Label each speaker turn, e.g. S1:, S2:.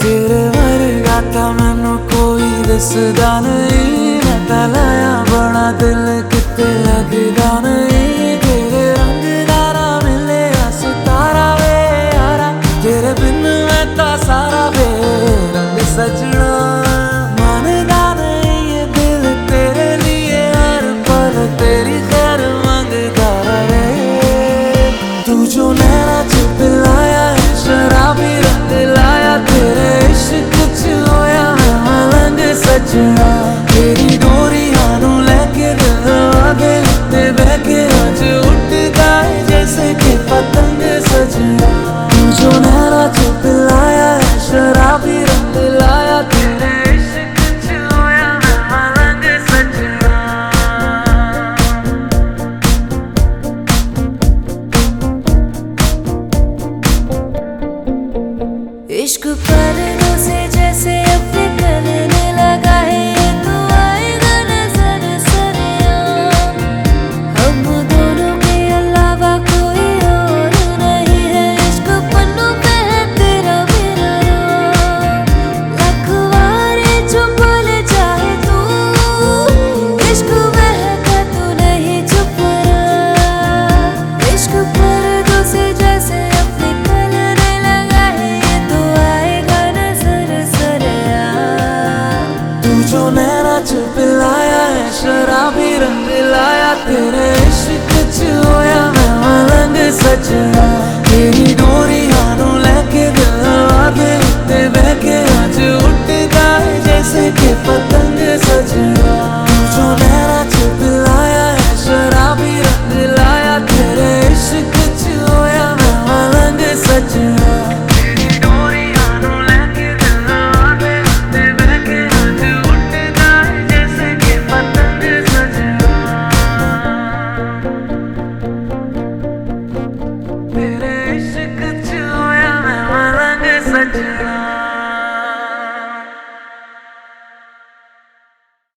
S1: तेरे वर्गा ता मैनू कोई दसदा नहीं, मैं ता लाया बड़ा दिल किते लगदा नहीं। तेरे रंग दारा मिले सितारा वे यारा, तेरे बिन मैं ता सारा वे रंग सजना। मानदा नहीं ये दिल तेरे लिए हर पल तेरी खैर मांगदा रहे। तू जो नैना च पिलाया शराबी रंग लाया, तेरे इश्क च होया मैं मलंग सजना। तेरी डोरियां नू लेके दिल आगे उत्ते बह के अज उड़दा है जैसे कि पतंग सजना। तू जो नैना च